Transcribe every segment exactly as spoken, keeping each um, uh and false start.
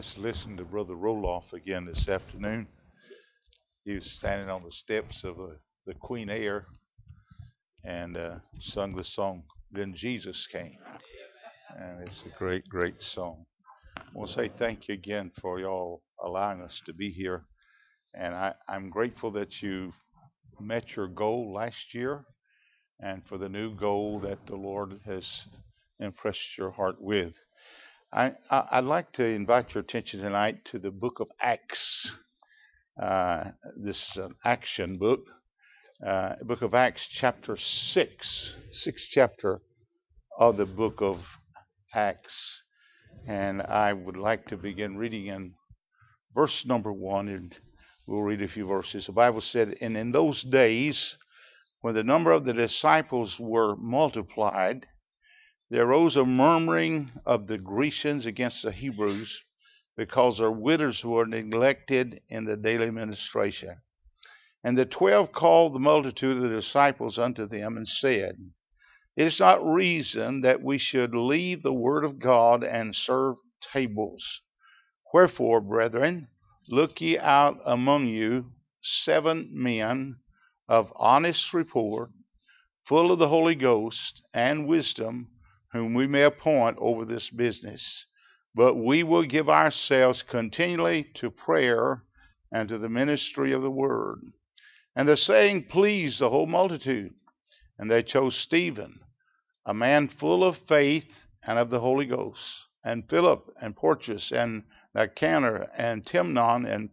Just listened to Brother Roloff again this afternoon. He was standing on the steps of the, the Queen Air and uh, sung the song, Then Jesus Came. And it's a great, great song. I want to say thank you again for y'all allowing us to be here. And I, I'm grateful that you met your goal last year and for the new goal that the Lord has impressed your heart with. I, I, I'd like to invite your attention tonight to the book of Acts. Uh, this is an action book, uh, book of Acts, chapter six, sixth chapter of the book of Acts. And I would like to begin reading in verse number one, and we'll read a few verses. The Bible said, And in those days, when the number of the disciples were multiplied, there arose a murmuring of the Grecians against the Hebrews, because their widows were neglected in the daily ministration. And the twelve called the multitude of the disciples unto them, and said, It is not reason that we should leave the word of God and serve tables. Wherefore, brethren, look ye out among you seven men of honest report, full of the Holy Ghost and wisdom, whom we may appoint over this business. But we will give ourselves continually to prayer and to the ministry of the word. And the saying pleased the whole multitude. And they chose Stephen, a man full of faith and of the Holy Ghost, and Philip, and Porcius, and Nicanor, and Timnon, and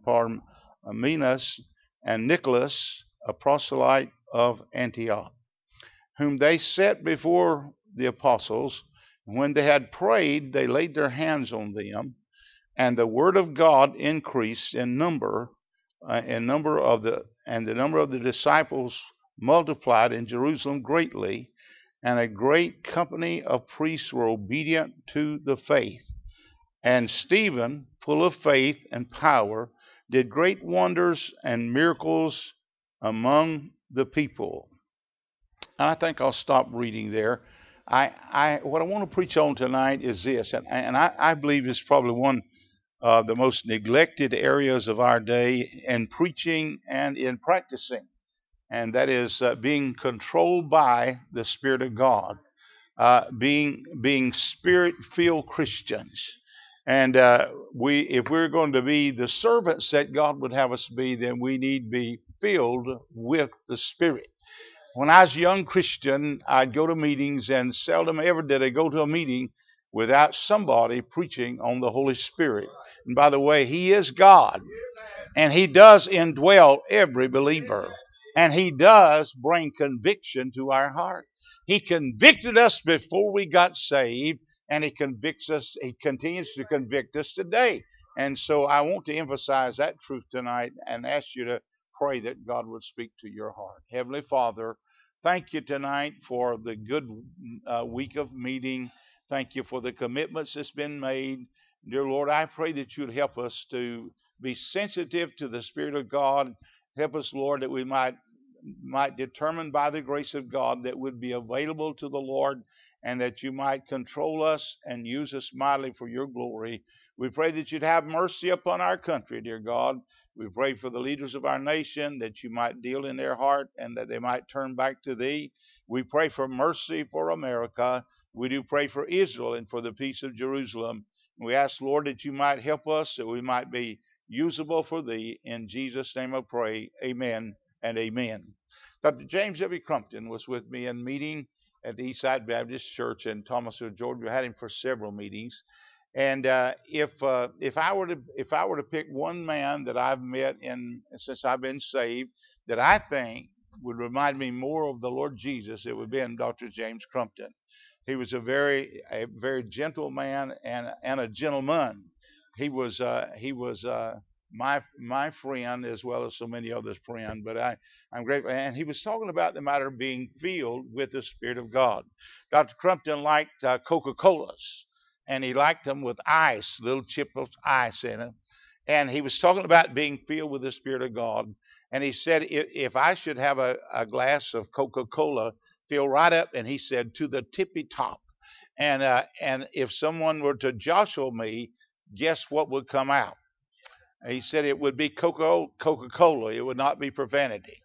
Parmenas, and Nicholas, a proselyte of Antioch, whom they set before the apostles. When they had prayed, they laid their hands on them, and the word of God increased in number, uh, in number of the and the number of the disciples multiplied in Jerusalem greatly, and a great company of priests were obedient to the faith. And Stephen, full of faith and power, did great wonders and miracles among the people. And I think I'll stop reading there. I, I what I want to preach on tonight is this, and, and I, I believe it's probably one of the most neglected areas of our day in preaching and in practicing, and that is uh, being controlled by the Spirit of God, uh, being being Spirit-filled Christians. And uh, we, if we're going to be the servants that God would have us be, then we need to be filled with the Spirit. When I was a young Christian, I'd go to meetings, and seldom ever did I go to a meeting without somebody preaching on the Holy Spirit. And by the way, He is God, and He does indwell every believer, and He does bring conviction to our heart. He convicted us before we got saved, and He convicts us. He continues to convict us today. And so I want to emphasize that truth tonight and ask you to pray that God would speak to your heart. Heavenly Father, thank you tonight for the good uh, week of meeting. Thank you for the commitments that's been made. Dear Lord, I pray that you'd help us to be sensitive to the Spirit of God. Help us, Lord, that we might might determine by the grace of God that would be available to the Lord, and that you might control us and use us mightily for your glory. We pray that you'd have mercy upon our country, dear God. We pray for the leaders of our nation, that you might deal in their heart and that they might turn back to thee. We pray for mercy for America. We do pray for Israel and for the peace of Jerusalem. We ask, Lord, that you might help us, that we might be usable for thee. In Jesus' name I pray, amen and amen. Doctor James W. Crumpton was with me in meeting at the Eastside Baptist Church in Thomasville, Georgia. We had him for several meetings. And uh, if uh, if I were to if I were to pick one man that I've met in since I've been saved that I think would remind me more of the Lord Jesus, it would be Doctor James Crumpton. He was a very a very gentle man and and a gentleman. He was uh, he was uh, my my friend as well as so many others' friend. But I I'm grateful. And he was talking about the matter of being filled with the Spirit of God. Doctor Crumpton liked uh, Coca-Colas, and he liked them with ice, little chip of ice in them. And he was talking about being filled with the Spirit of God. And he said, if, if I should have a, a glass of Coca-Cola filled right up, and he said, to the tippy top. And uh, and if someone were to jostle me, guess what would come out? He said it would be Coca Cola. It would not be profanity.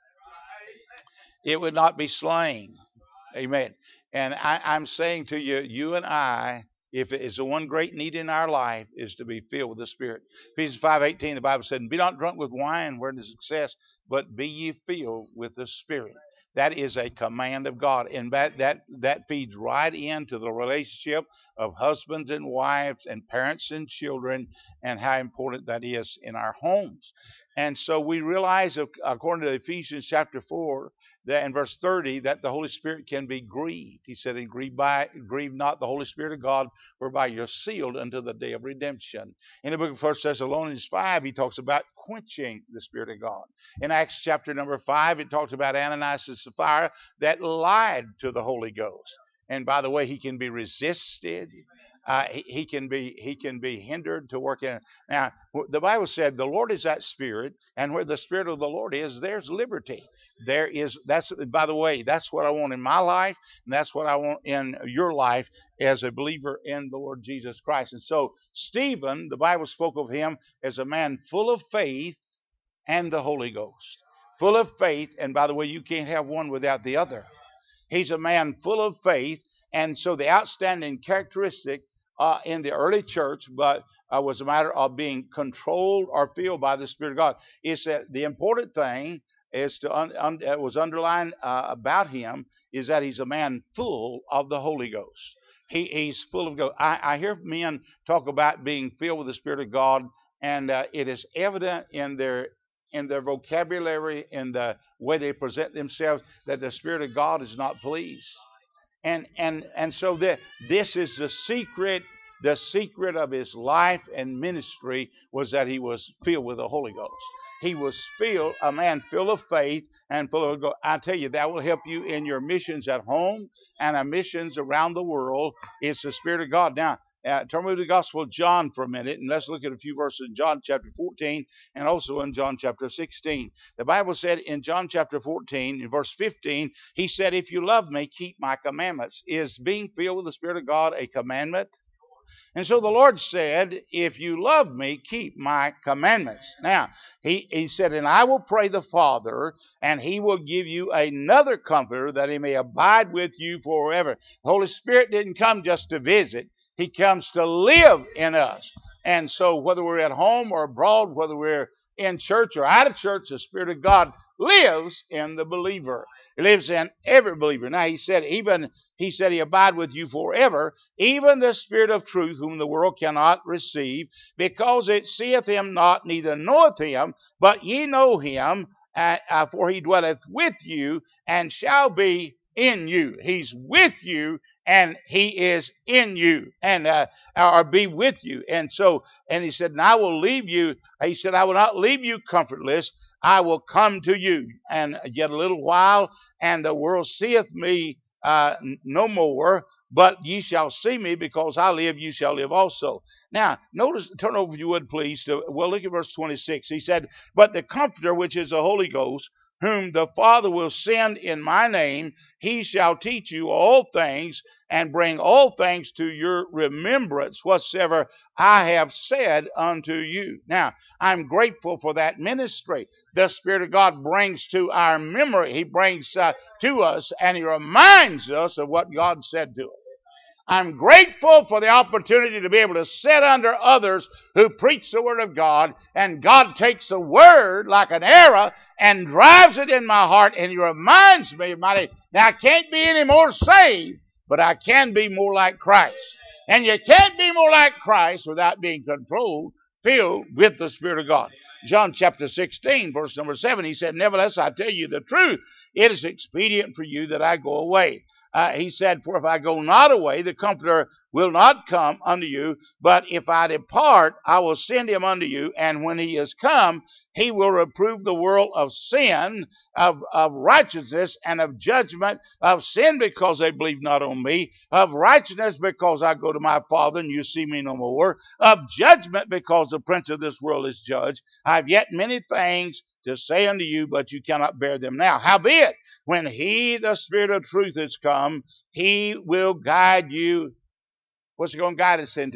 It would not be slang. Amen. And I, I'm saying to you, you and I, if it is the one great need in our life, is to be filled with the Spirit. Ephesians five eighteen, the Bible said, "Be not drunk with wine, wherein is success, but be ye filled with the Spirit." That is a command of God, and that that that feeds right into the relationship of husbands and wives and parents and children, and how important that is in our homes. And so we realize, according to Ephesians chapter four, that in verse thirty, that the Holy Spirit can be grieved. He said, "And grieve by grieve not the Holy Spirit of God, whereby you're sealed unto the day of redemption." In the book of First Thessalonians five, he talks about quenching the Spirit of God. In Acts chapter number five, it talks about Ananias and Sapphira that lied to the Holy Ghost. And by the way, he can be resisted. Uh, he, he can be he can be hindered to work in. Now, the Bible said the Lord is that Spirit, and where the Spirit of the Lord is, there's liberty. There is that's by the way, that's what I want in my life, and that's what I want in your life as a believer in the Lord Jesus Christ. And so Stephen, the Bible spoke of him as a man full of faith and the Holy Ghost. Full of faith, and by the way, you can't have one without the other. He's a man full of faith, and so the outstanding characteristic uh, in the early church, but uh, was a matter of being controlled or filled by the Spirit of God. Is that the important thing is to un, un, it was underlined uh, about him is that he's a man full of the Holy Ghost. He, he's full of God. I, I hear men talk about being filled with the Spirit of God, and uh, it is evident in their in their vocabulary, in the way they present themselves, that the Spirit of God is not pleased. And and and so the, this is the secret. The secret of his life and ministry was that he was filled with the Holy Ghost. He was filled, a man full of faith and full of God. I tell you, that will help you in your missions at home and our missions around the world. It's the Spirit of God. Now, uh, turn with the Gospel of John for a minute, and let's look at a few verses in John chapter fourteen and also in John chapter sixteen. The Bible said in John chapter fourteen, in verse fifteen, he said, "If you love me, keep my commandments." Is being filled with the Spirit of God a commandment? And so the Lord said, "If you love me, keep my commandments." Now, he, he said, "And I will pray the Father, and he will give you another comforter, that he may abide with you forever." The Holy Spirit didn't come just to visit. He comes to live in us. And so whether we're at home or abroad, whether we're in church or out of church, the Spirit of God lives in the believer. He lives in every believer. Now he said, even he said he abide with you forever, even the Spirit of truth, whom the world cannot receive, because it seeth him not, neither knoweth him, but ye know him, uh, uh, for he dwelleth with you and shall be in you. He's with you and he is in you, and uh, or be with you. And so, and he said, "And I will leave you." He said, "I will not leave you comfortless. I will come to you." And yet a little while, and the world seeth me uh, no more, but ye shall see me, because I live, you shall live also. Now, notice, turn over if you would, please, to, well, look at verse twenty-six. He said, "But the Comforter, which is the Holy Ghost, whom the Father will send in my name, he shall teach you all things, and bring all things to your remembrance, whatsoever I have said unto you." Now, I'm grateful for that ministry. The Spirit of God brings to our memory, he brings uh, to us, and he reminds us of what God said to us. I'm grateful for the opportunity to be able to sit under others who preach the Word of God, and God takes the Word like an arrow and drives it in my heart, and He reminds me of my, now I can't be any more saved, but I can be more like Christ. And you can't be more like Christ without being controlled, filled with the Spirit of God. John chapter sixteen, verse number seven, he said, "Nevertheless, I tell you the truth, it is expedient for you that I go away." Uh, he said, "For if I go not away, the Comforter will not come unto you. But if I depart, I will send him unto you. And when he is come, he will reprove the world of sin, of, of righteousness, and of judgment. Of sin, because they believe not on me. Of righteousness, because I go to my Father, and you see me no more. Of judgment, because the prince of this world is judged. I have yet many things to say unto you, but you cannot bear them now. Howbeit, when he, the Spirit of truth, is come, he will guide you." What's he going to guide us into?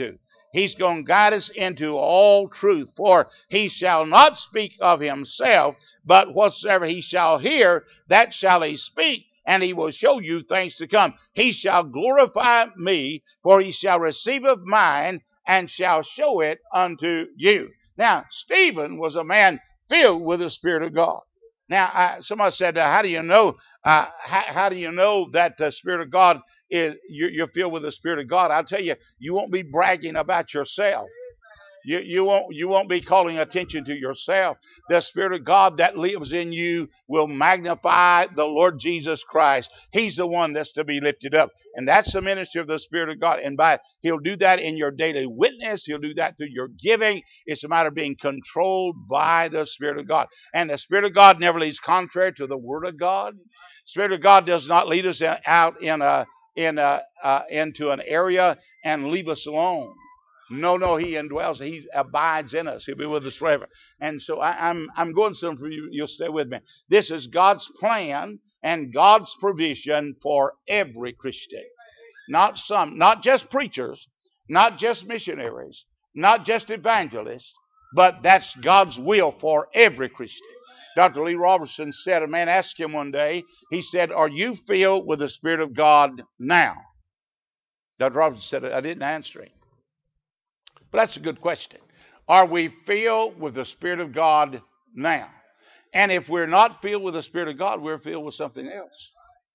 He's going to guide us into all truth. For he shall not speak of himself, but whatsoever he shall hear, that shall he speak, and he will show you things to come. He shall glorify me, for he shall receive of mine, and shall show it unto you. Now, Stephen was a man filled with the Spirit of God. Now, I, somebody said, uh, how do you know? Uh, how, how do you know that the Spirit of God is you're, you're filled with the Spirit of God? I'll tell you, you won't be bragging about yourself. You, you won't you won't be calling attention to yourself. The Spirit of God that lives in you will magnify the Lord Jesus Christ. He's the one that's to be lifted up. And that's the ministry of the Spirit of God. And by he'll do that in your daily witness. He'll do that through your giving. It's a matter of being controlled by the Spirit of God. And the Spirit of God never leads contrary to the Word of God. Spirit of God does not lead us out in a in a uh, into an area and leave us alone. No, no, he indwells, he abides in us. He'll be with us forever. And so I, I'm I'm going some for you. You'll stay with me. This is God's plan and God's provision for every Christian. Not some, not just preachers, not just missionaries, not just evangelists, but that's God's will for every Christian. Doctor Lee Robertson said, a man asked him one day, he said, are you filled with the Spirit of God now? Doctor Robertson said, I didn't answer him. But that's a good question. Are we filled with the Spirit of God now? And if we're not filled with the Spirit of God, we're filled with something else.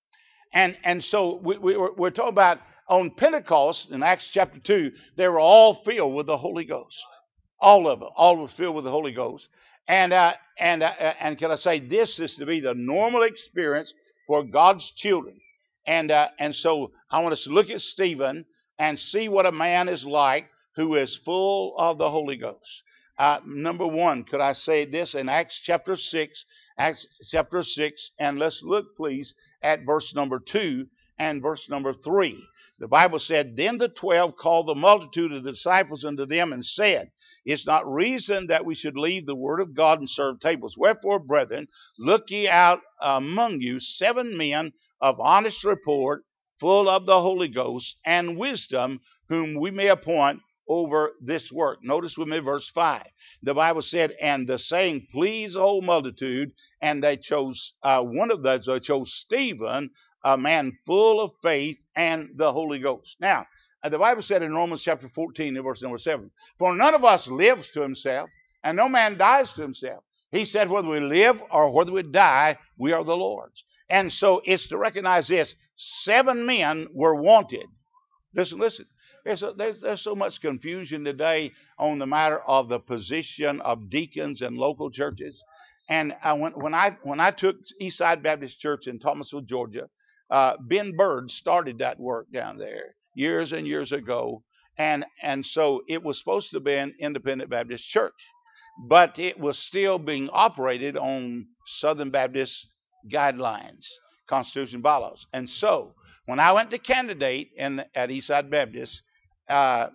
And and so we, we, we're talking about on Pentecost in Acts chapter two, they were all filled with the Holy Ghost. All of them. All were filled with the Holy Ghost. And, uh, and, uh, and can I say, this is to be the normal experience for God's children. And, uh, and so I want us to look at Stephen and see what a man is like who is full of the Holy Ghost. Uh, number one, could I say this in Acts chapter six, Acts chapter six, and let's look please at verse number two and verse number three. The Bible said, then the twelve called the multitude of the disciples unto them and said, it's not reason that we should leave the word of God and serve tables. Wherefore, brethren, look ye out among you seven men of honest report, full of the Holy Ghost and wisdom, whom we may appoint over this work. Notice with me verse five. The Bible said, and the saying pleased the whole multitude, and they chose uh, one of those, they chose Stephen, a man full of faith and the Holy Ghost. Now, uh, the Bible said in Romans chapter fourteen, verse number seven, for none of us lives to himself, and no man dies to himself. He said, whether we live or whether we die, we are the Lord's. And so it's to recognize this. Seven men were wanted. Listen, listen. There's, a, there's, there's so much confusion today on the matter of the position of deacons in local churches. And I, when, when I when I took Eastside Baptist Church in Thomasville, Georgia, uh, Ben Bird started that work down there years and years ago. And, and so it was supposed to be an independent Baptist church. But it was still being operated on Southern Baptist guidelines, Constitution bylaws. And so when I went to candidate in, at Eastside Baptist, uh,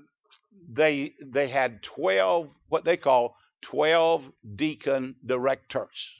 they they had twelve, what they call twelve deacon directors.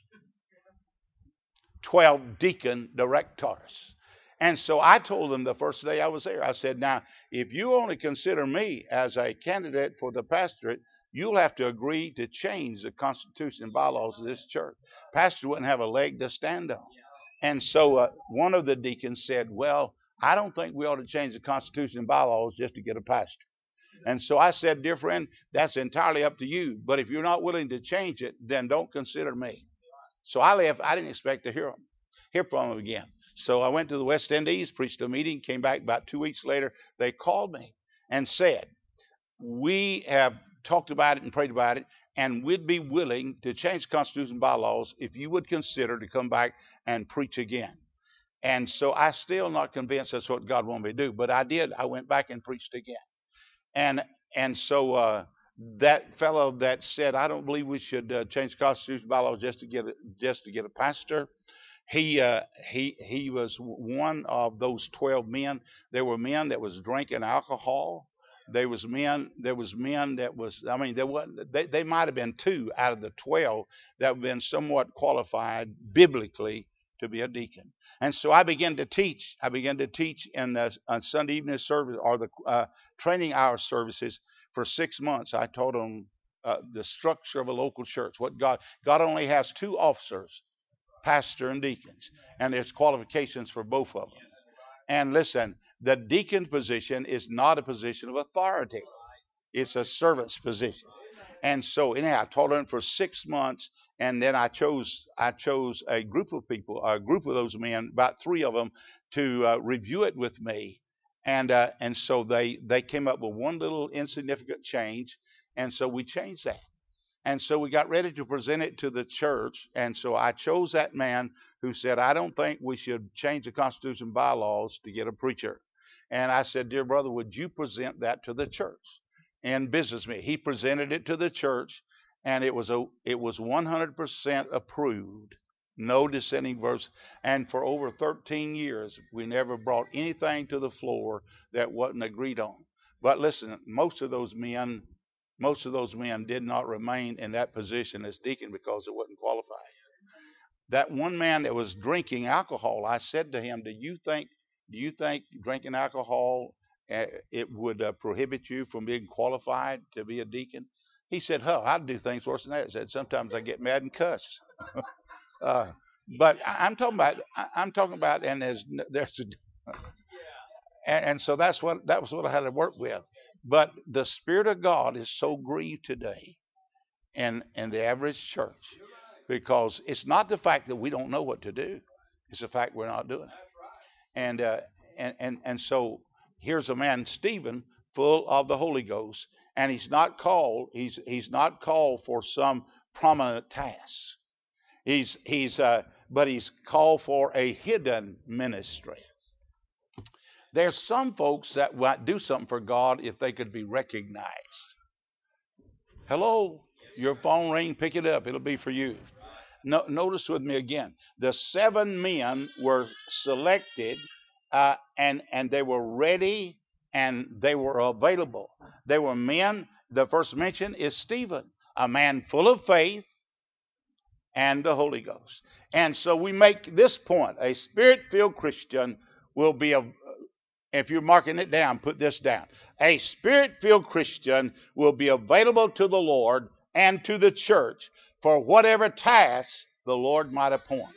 twelve deacon directors. And so I told them the first day I was there, I said, now, if you only consider me as a candidate for the pastorate, you'll have to agree to change the Constitution and bylaws of this church. Pastor wouldn't have a leg to stand on. And so uh, one of the deacons said, well, I don't think we ought to change the Constitution and bylaws just to get a pastor. And so I said, dear friend, that's entirely up to you. But if you're not willing to change it, then don't consider me. So I left. I didn't expect to hear him, hear from him again. So I went to the West Indies, preached a meeting, came back about two weeks later. They called me and said, we have talked about it and prayed about it, and we'd be willing to change the Constitution and bylaws if you would consider to come back and preach again. And so I still not convinced that's what God wanted me to do, but I did. I went back and preached again. And and so uh, that fellow that said, I don't believe we should uh, change the Constitution and bylaws just to get a, just to get a pastor. He uh, he he was one of those twelve men. There were men that was drinking alcohol. There was men. There was men that was. I mean, there wasn't. They they might have been two out of the twelve that have been somewhat qualified biblically to be a deacon. And so I began to teach. I began to teach in the on Sunday evening service or the uh, training hour services For six months, I taught them uh, the structure of a local church. What God God only has two officers, pastor and deacons, and there's qualifications for both of them. And listen, the deacon position is not a position of authority. It's a servant's position. And so anyhow, I taught them for six months, and then I chose I chose a group of people, a group of those men, about three of them, to uh, review it with me. And uh, and so they they came up with one little insignificant change, and so we changed that. And so we got ready to present it to the church. And so I chose that man who said, I don't think we should change the Constitution bylaws to get a preacher. And I said, dear brother, would you present that to the church and business me? He presented it to the church, and it was a it was one hundred percent approved, no dissenting voice. And for over thirteen years, we never brought anything to the floor that wasn't agreed on. But listen, most of those men Most of those men did not remain in that position as deacon because it wasn't qualified. That one man that was drinking alcohol, I said to him, do you think do you think drinking alcohol, uh, it would uh, prohibit you from being qualified to be a deacon? He said, huh, I do things worse than that. He said, sometimes I get mad and cuss. uh, but I, I'm talking about, I, I'm talking about, and there's, there's a, and, and so that's what, that was what I had to work with. But the Spirit of God is so grieved today in, in the average church, because it's not the fact that we don't know what to do. It's the fact we're not doing it. And, uh, and, and, and so here's a man, Stephen, full of the Holy Ghost, and he's not called, he's, he's not called for some prominent task. He's, he's, uh, but he's called for a hidden ministry. There's some folks that might do something for God if they could be recognized. Hello, your phone ring, pick it up. It'll be for you. No, notice with me again. The seven men were selected, uh, and, and they were ready, and they were available. They were men. The first mention is Stephen, a man full of faith and the Holy Ghost. And so we make this point. A Spirit-filled Christian will be a If you're marking it down, put this down. A Spirit-filled Christian will be available to the Lord and to the church for whatever task the Lord might appoint.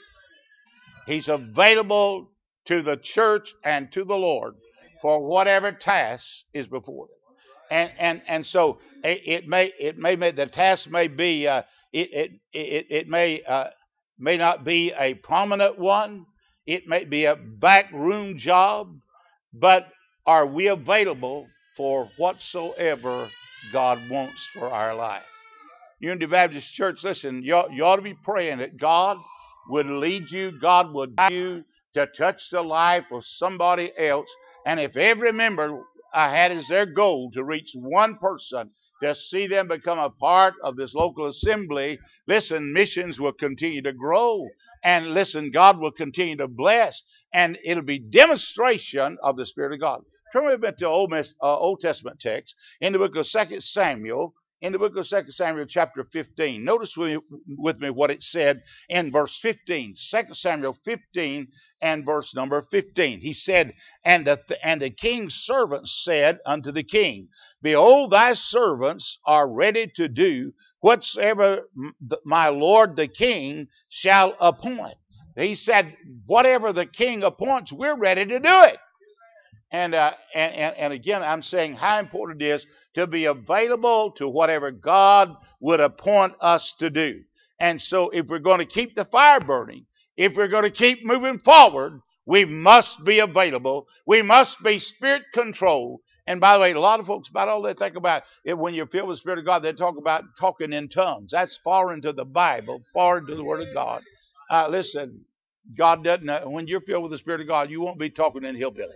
He's available to the church and to the Lord for whatever task is before them. And and and so it, it may it may may the task may be uh, it it it it may uh, may not be a prominent one. It may be a backroom job. But are we available for whatsoever God wants for our life? Unity Baptist Church, listen, you ought, you ought to be praying that God would lead you, God would lead you to touch the life of somebody else. And if every member uh, had as their goal to reach one person, to see them become a part of this local assembly, listen, missions will continue to grow. And listen, God will continue to bless. And it'll be demonstration of the Spirit of God. Turn with me to Old, uh, Old Testament text in the book of Second Samuel. In the book of Second Samuel chapter fifteen. Notice with me, with me what it said in verse fifteen. Second Samuel fifteen and verse number fifteen. He said, and the, and the king's servants said unto the king, behold, thy servants are ready to do whatsoever my lord the king shall appoint. He said, whatever the king appoints, we're ready to do it. And, uh, and, and, and again, I'm saying how important it is to be available to whatever God would appoint us to do. And so if we're going to keep the fire burning, if we're going to keep moving forward, we must be available. We must be Spirit controlled. And by the way, a lot of folks, about all they think about it, when you're filled with the Spirit of God, they talk about talking in tongues. That's far into the Bible, far into the Word of God. Uh, listen, God doesn't, uh, when you're filled with the Spirit of God, you won't be talking in hillbilly.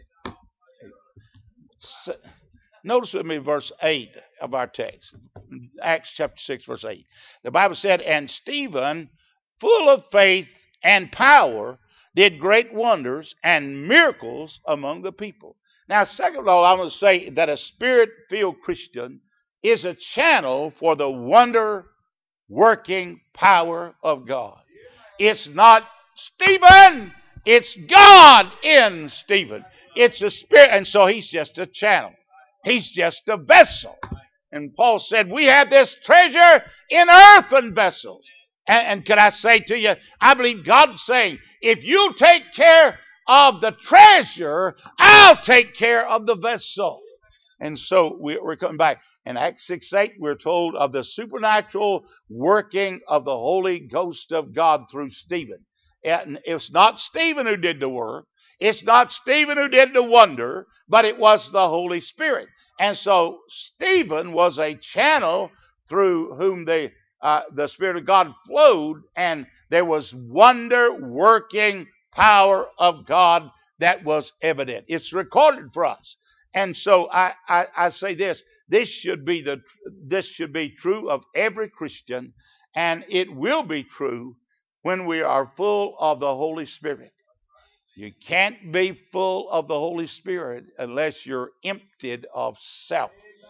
Notice with me verse eight of our text, Acts chapter six, verse eight. The Bible said, and Stephen, full of faith and power, did great wonders and miracles among the people. Now, second of all, I want to say that a Spirit-filled Christian is a channel for the wonder-working power of God. It's not Stephen, it's God in Stephen. It's a Spirit, and so he's just a channel. He's just a vessel. And Paul said, we have this treasure in earthen vessels. And, and can I say to you, I believe God's saying, if you take care of the treasure, I'll take care of the vessel. And so we, we're coming back. In Acts six eight, we're told of the supernatural working of the Holy Ghost of God through Stephen. And it's not Stephen who did the work. It's not Stephen who did the wonder, but it was the Holy Spirit. And so Stephen was a channel through whom the, uh, the Spirit of God flowed, and there was wonder-working power of God that was evident. It's recorded for us. And so I, I, I say this, this should be the this should be true of every Christian, and it will be true when we are full of the Holy Spirit. You can't be full of the Holy Spirit unless you're emptied of self.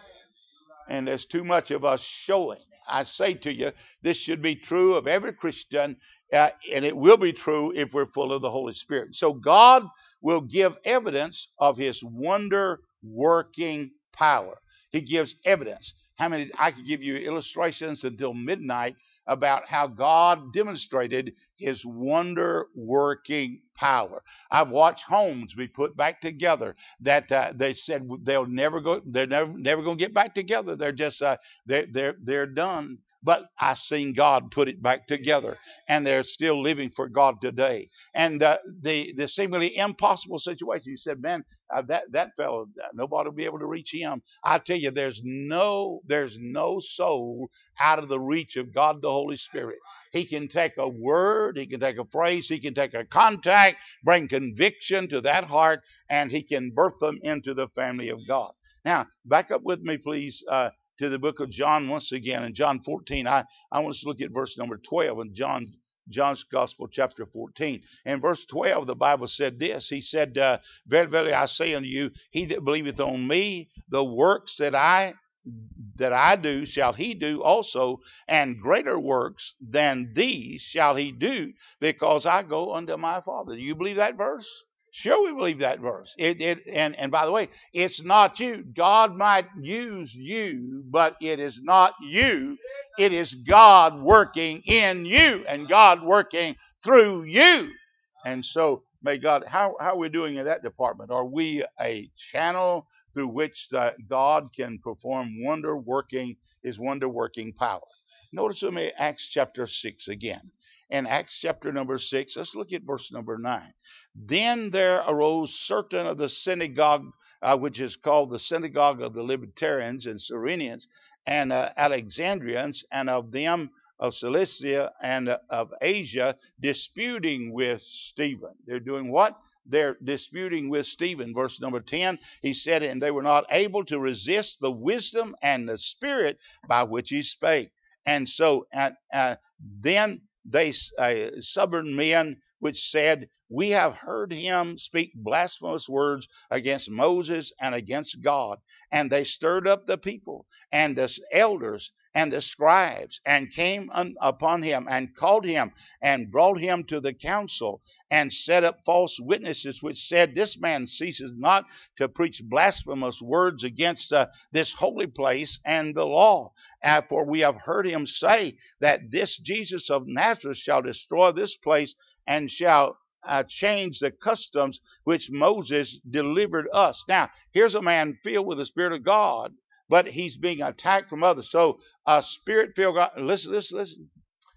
And there's too much of us showing. I say to you, this should be true of every Christian, uh, and it will be true if we're full of the Holy Spirit. So God will give evidence of his wonder-working power. He gives evidence. How many? I could give you illustrations until midnight about how God demonstrated his wonder-working power. I've watched homes be put back together that uh, they said they'll never go, they're never never going to get back together. They're just uh, they're they're they're done. But I've seen God put it back together, and they're still living for God today. And uh, the the seemingly impossible situation, you said, man, uh, that that fellow, nobody will be able to reach him. I tell you, there's no there's no soul out of the reach of God the Holy Spirit. He can take a word, he can take a phrase, he can take a contact, bring conviction to that heart, and he can birth them into the family of God. Now, back up with me, please, uh, to the book of John once again. In John fourteen, I, I want us to look at verse number twelve in John John's Gospel, chapter fourteen. In verse twelve, the Bible said this. He said, uh, verily, verily, I say unto you, he that believeth on me, the works that I that I do shall he do also, and greater works than these shall he do, because I go unto my Father. Do you believe that verse? Sure, we believe that verse. It, it, and, and by the way, it's not you. God might use you, but it is not you. It is God working in you and God working through you. And so, may God, how, how are we doing in that department? Are we a channel through which the, God can perform wonder working, his wonder working power? Notice with me Acts chapter six again. In Acts chapter number six, let's look at verse number nine. Then there arose certain of the synagogue, uh, which is called the synagogue of the Libertarians and Cyrenians and uh, Alexandrians, and of them of Cilicia and uh, of Asia, disputing with Stephen. They're doing what? They're disputing with Stephen. Verse number ten, he said, and they were not able to resist the wisdom and the spirit by which he spake. And so uh, uh, then they uh, stubborn men which said, we have heard him speak blasphemous words against Moses and against God. And they stirred up the people and the elders and the scribes, and came un- upon him and called him and brought him to the council, and set up false witnesses, which said, this man ceases not to preach blasphemous words against uh, this holy place and the law. Uh, for we have heard him say that this Jesus of Nazareth shall destroy this place, and shall uh, change the customs which Moses delivered us. Now, here's a man filled with the Spirit of God, but he's being attacked from others. So, a spirit-filled God, listen, listen, listen.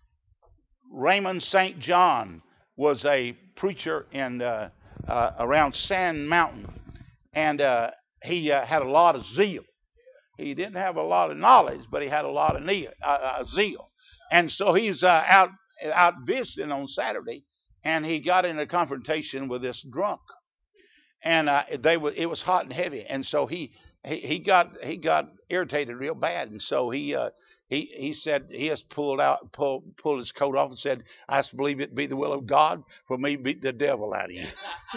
Raymond Saint John was a preacher in uh, uh, around Sand Mountain, and uh, he uh, had a lot of zeal. He didn't have a lot of knowledge, but he had a lot of ne- uh, uh, zeal. And so he's uh, out out visiting on Saturday, and he got in a confrontation with this drunk, and uh, they were it was hot and heavy, and so he he, he got he got irritated real bad, and so he uh, he he said he has pulled out pulled pulled his coat off and said, I believe it be the will of God for me to beat the devil out of you.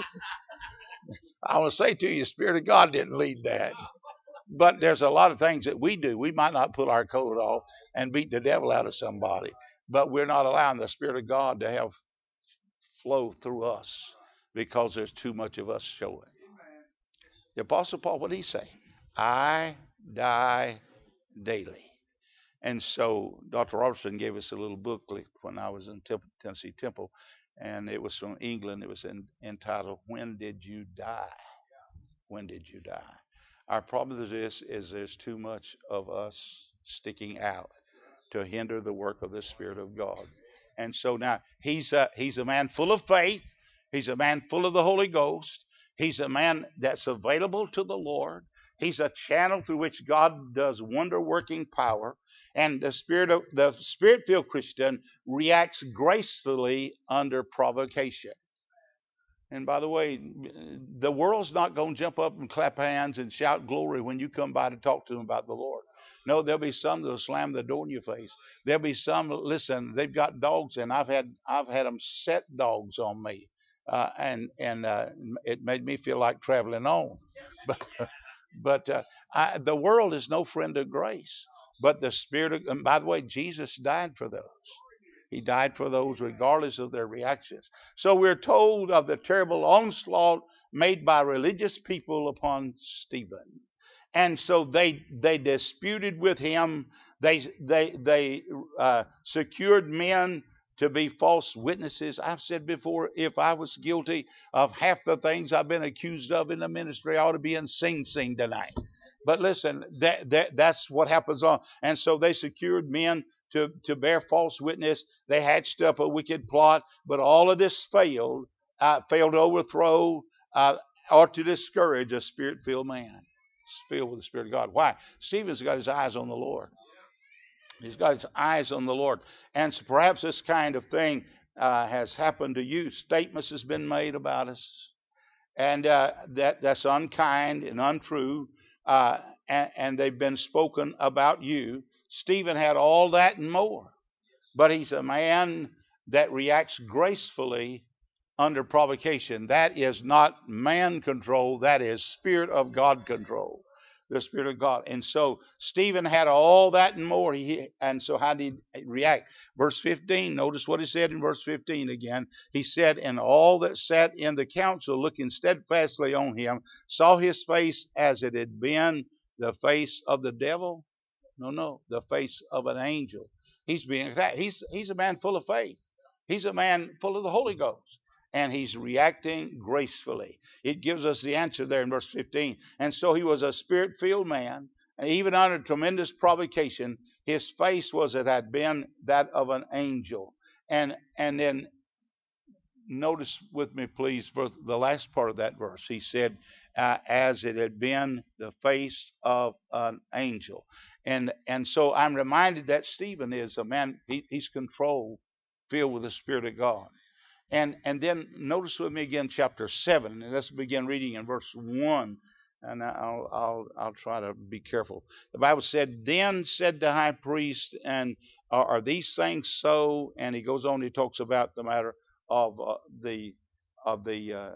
I want to say to you, the Spirit of God didn't lead that. But there's a lot of things that we do. We might not pull our coat off and beat the devil out of somebody, but we're not allowing the Spirit of God to have flow through us because there's too much of us showing. The Apostle Paul, what did he say? I die daily. And so Doctor Robertson gave us a little booklet when I was in Temple, Tennessee Temple, and it was from England. It was in, entitled, When Did You Die? When Did You Die? Our problem with this is there's too much of us sticking out to hinder the work of the Spirit of God. And so now he's a, he's a man full of faith. He's a man full of the Holy Ghost. He's a man that's available to the Lord. He's a channel through which God does wonder working power. And the spirit of the spirit-filled Christian reacts gracefully under provocation. And by the way, the world's not going to jump up and clap hands and shout glory when you come by to talk to them about the Lord. No, there'll be some that'll slam the door in your face. There'll be some, listen, they've got dogs, and I've had I've had them set dogs on me, uh, and and uh, it made me feel like traveling on. But but uh, I, the world is no friend of grace. But the Spirit of, and by the way, Jesus died for those. He died for those regardless of their reactions. So we're told of the terrible onslaught made by religious people upon Stephen. And so they they disputed with him. They they they uh, secured men to be false witnesses. I've said before, if I was guilty of half the things I've been accused of in the ministry, I ought to be in Sing Sing tonight. But listen, that, that that's what happens on. And so they secured men to, to bear false witness. They hatched up a wicked plot, but all of this failed, uh, failed to overthrow uh, or to discourage a spirit-filled man, filled with the Spirit of God. Why? Stephen's got his eyes on the Lord. He's got his eyes on the Lord. And so perhaps this kind of thing uh, has happened to you. Statements has been made about us, and uh, that that's unkind and untrue, uh, and, and they've been spoken about you. Stephen had all that and more, but he's a man that reacts gracefully under provocation. That is not man control. That is Spirit of God control, the Spirit of God. And so Stephen had all that and more. He, and so how did he react? Verse fifteen, notice what he said in verse fifteen again. He said, and all that sat in the council, looking steadfastly on him, saw his face as it had been the face of the devil. No, no, the face of an angel. He's being attacked. He's, he's a man full of faith. He's a man full of the Holy Ghost. And he's reacting gracefully. It gives us the answer there in verse fifteen. And so he was a spirit-filled man, and even under tremendous provocation, his face was it had been that of an angel. And and then notice with me, please, for the last part of that verse. He said, uh, as it had been the face of an angel. And and so I'm reminded that Stephen is a man, he, he's controlled, filled with the Spirit of God. And and then notice with me again chapter seven, and let's begin reading in verse one. And I'll I'll I'll try to be careful. The Bible said, then said the high priest, and are, are these things so? And he goes on. He talks about the matter of uh, the of the uh,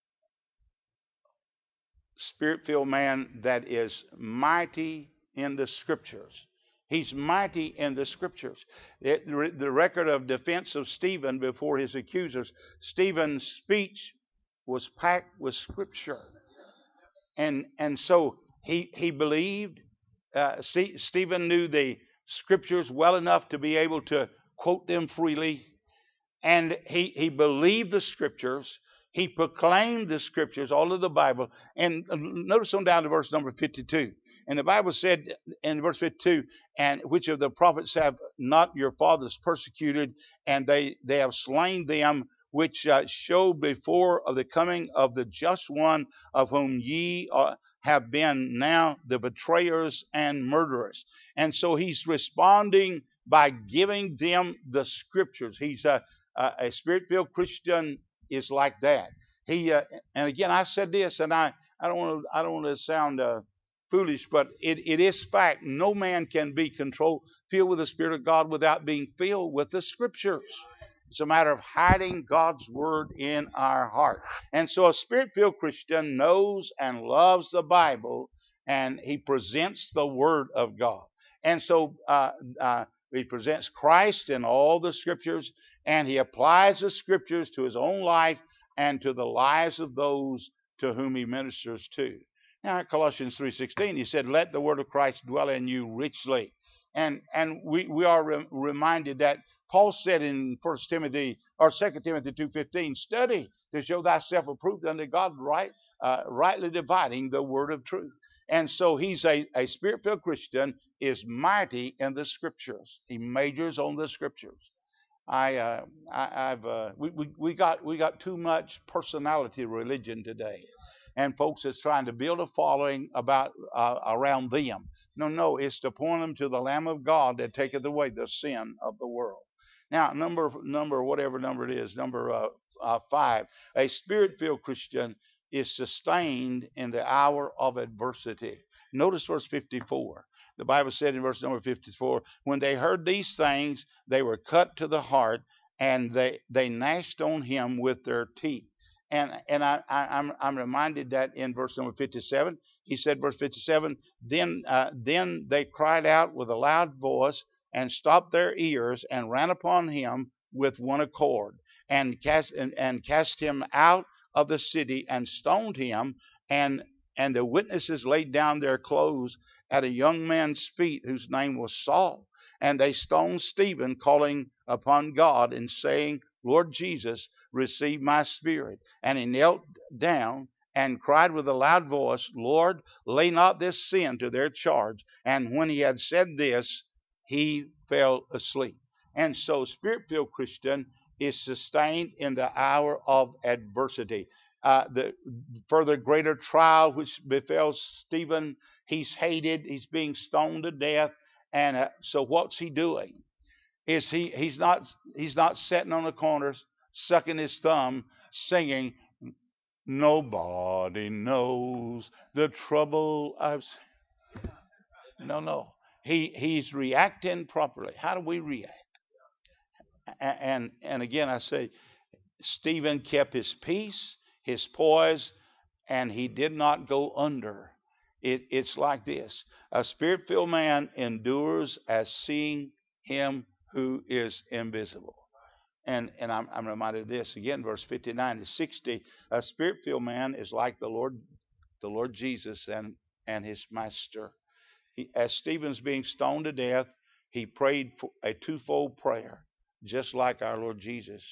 spirit-filled man that is mighty in the Scriptures. He's mighty in the Scriptures. It, the record of defense of Stephen before his accusers, Stephen's speech was packed with Scripture. And and so he, he believed, uh, Stephen knew the Scriptures well enough to be able to quote them freely. And he, he believed the Scriptures. He proclaimed the Scriptures, all of the Bible. And notice on down to verse number fifty-two. And the Bible said in verse fifty-two, and which of the prophets have not your fathers persecuted, and they, they have slain them, which uh, showed before of the coming of the just one, of whom ye uh, have been now the betrayers and murderers. And so he's responding by giving them the Scriptures. He's a, a, a spirit-filled Christian is like that. He uh, and again, I said this, and I, I don't want to I don't want to sound uh, foolish, but it, it is fact. No man can be controlled, filled with the Spirit of God without being filled with the Scriptures. It's a matter of hiding God's Word in our heart. And so a Spirit-filled Christian knows and loves the Bible, and he presents the Word of God. And so uh, uh, he presents Christ in all the Scriptures, and he applies the Scriptures to his own life and to the lives of those to whom he ministers to. Now, in Colossians three sixteen, he said, let the word of Christ dwell in you richly. And and we, we are re- reminded that Paul said in First Timothy or Second Timothy two fifteen, study to show thyself approved unto God, right, uh, rightly dividing the word of truth. And so he's a, a spirit-filled Christian is mighty in the scriptures. He majors on the scriptures. I, uh, I I've uh, we, we we got we got too much personality religion today, and folks is trying to build a following about uh, around them. No, no, it's to point them to the Lamb of God that taketh away the sin of the world. Now, number number whatever number it is, number uh, uh, five, a spirit-filled Christian is sustained in the hour of adversity. Notice verse fifty-four. The Bible said in verse number fifty-four, when they heard these things, they were cut to the heart, and they, they gnashed on him with their teeth. And and I, I, I'm I'm reminded that in verse number fifty-seven, he said, verse fifty-seven, then uh, then they cried out with a loud voice and stopped their ears and ran upon him with one accord and cast and, and cast him out of the city and stoned him. And and the witnesses laid down their clothes at a young man's feet whose name was Saul. And they stoned Stephen, calling upon God and saying, Lord Jesus, receive my spirit. And he knelt down and cried with a loud voice, Lord, lay not this sin to their charge. And when he had said this, he fell asleep. And so spirit-filled Christian is sustained in the hour of adversity. Uh, the further greater trial which befell Stephen, he's hated, he's being stoned to death. And uh, so what's he doing? Is he he's not he's not sitting on the corners sucking his thumb singing, nobody knows the trouble I've seen. No, no. He he's reacting properly. How do we react? And and, and again I say, Stephen kept his peace, his poise, and he did not go under. It, it's like this. A spirit-filled man endures as seeing him who is invisible. And and I'm, I'm reminded of this again, verse fifty-nine to sixty. A spirit-filled man is like the Lord, the Lord Jesus and, and his master. He, as Stephen's being stoned to death, he prayed for a twofold prayer, just like our Lord Jesus.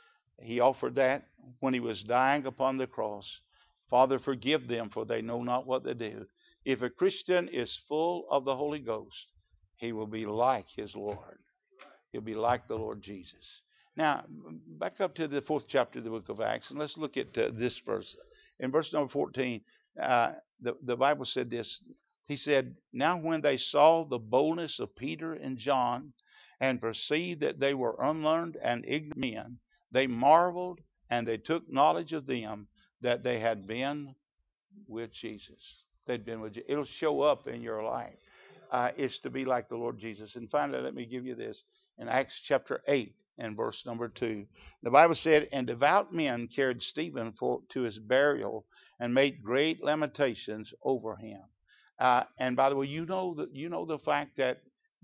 He offered that when he was dying upon the cross. Father, forgive them, for they know not what they do. If a Christian is full of the Holy Ghost, he will be like his Lord. He'll be like the Lord Jesus. Now, back up to the fourth chapter of the book of Acts, and let's look at uh, this verse. In verse number fourteen, uh, the, the Bible said this. He said, now when they saw the boldness of Peter and John and perceived that they were unlearned and ignorant men, they marveled, and they took knowledge of them that they had been with Jesus. They'd been with Jesus. It'll show up in your life. Uh, it's to be like the Lord Jesus. And finally, let me give you this. In Acts chapter eight and verse number two, the Bible said, and devout men carried Stephen for, to his burial and made great lamentations over him. Uh, and by the way, you know that you know the fact that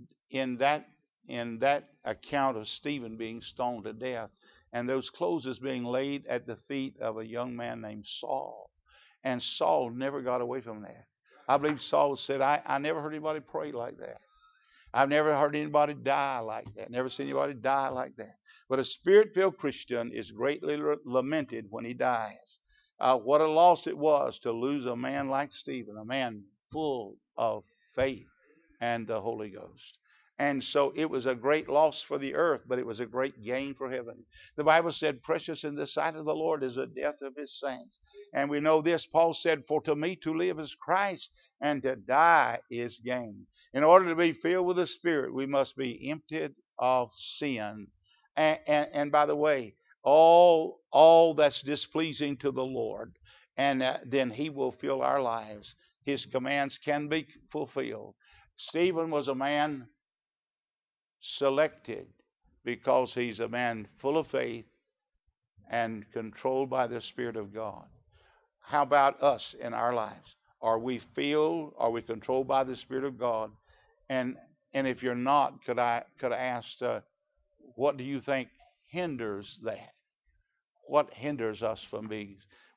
in that in that account of Stephen being stoned to death, and those clothes being laid at the feet of a young man named Saul. And Saul never got away from that. I believe Saul said, I, I never heard anybody pray like that. I've never heard anybody die like that. Never seen anybody die like that. But a spirit-filled Christian is greatly lamented when he dies. Uh, what a loss it was to lose a man like Stephen, a man full of faith and the Holy Ghost. And so it was a great loss for the earth, but it was a great gain for heaven. The Bible said, precious in the sight of the Lord is the death of his saints. And we know this. Paul said, for to me to live is Christ, and to die is gain. In order to be filled with the Spirit, we must be emptied of sin. And, and, and by the way, all, all that's displeasing to the Lord, and uh, then he will fill our lives. His commands can be fulfilled. Stephen was a man selected because he's a man full of faith and controlled by the Spirit of God. How about us in our lives? Are we filled? Are we controlled by the Spirit of God? And and if you're not, could I could I ask, uh, what do you think hinders that? What hinders us from being?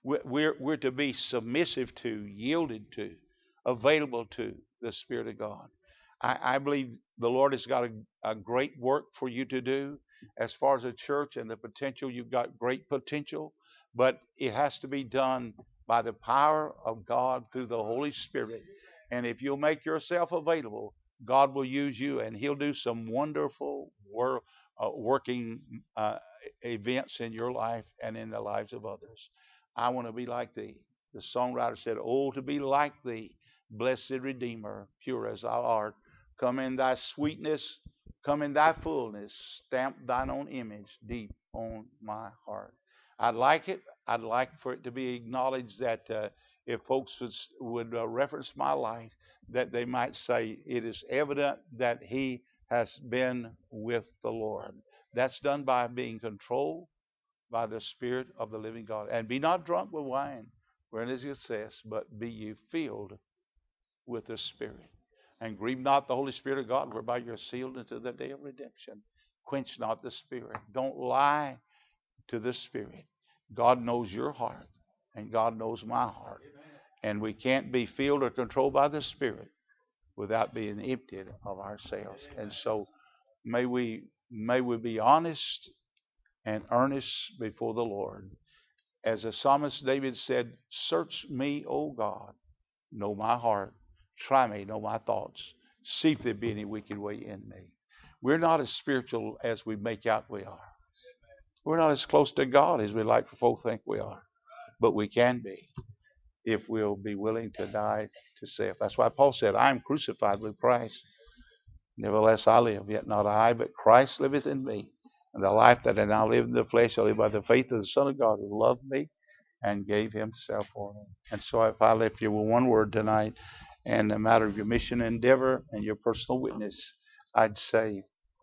We're, we're, we're to be submissive to, yielded to, available to the Spirit of God. I, I believe the Lord has got a, a great work for you to do as far as a church and the potential. You've got great potential, but it has to be done by the power of God through the Holy Spirit. And if you'll make yourself available, God will use you, and He'll do some wonderful work, uh, working uh, events in your life and in the lives of others. I want to be like Thee. The songwriter said, "Oh, to be like Thee, blessed Redeemer, pure as Thou art. Come in Thy sweetness, come in Thy fullness, stamp Thine own image deep on my heart." I'd like it. I'd like for it to be acknowledged that uh, if folks would, would uh, reference my life, that they might say, it is evident that he has been with the Lord. That's done by being controlled by the Spirit of the living God. And be not drunk with wine, wherein is it says, but be ye filled with the Spirit. And grieve not the Holy Spirit of God, whereby you're sealed unto the day of redemption. Quench not the Spirit. Don't lie to the Spirit. God knows your heart, and God knows my heart. And we can't be filled or controlled by the Spirit without being emptied of ourselves. And so may we may we be honest and earnest before the Lord. As the psalmist David said, "Search me, O God, know my heart. Try me, know my thoughts. See if there be any wicked way in me." We're not as spiritual as we make out we are. We're not as close to God as we like for folk to think we are. But we can be if we'll be willing to die to self. That's why Paul said, "I am crucified with Christ. Nevertheless I live, yet not I, but Christ liveth in me. And the life that I now live in the flesh, I live by the faith of the Son of God who loved me and gave himself for me." And so if I left you with one word tonight, and the matter of your mission endeavor and your personal witness, I'd say,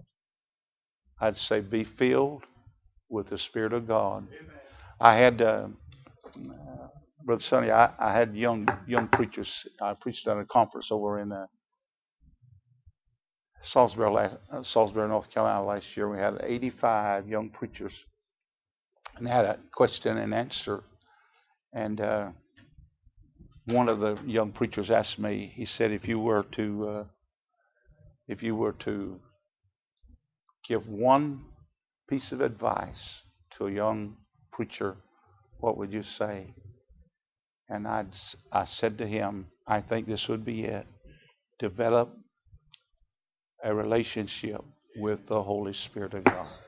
I'd say, be filled with the Spirit of God. I had, uh, uh, Brother Sonny, I, I had young young preachers. I preached at a conference over in uh, Salisbury, uh, Salisbury, North Carolina last year. We had eighty-five young preachers, and had a question and answer. And uh, one of the young preachers asked me. He said, "If you were to, uh, if you were to give one piece of advice to a young preacher, what would you say?" And I I said to him, "I think this would be it. Develop a relationship with the Holy Spirit of God."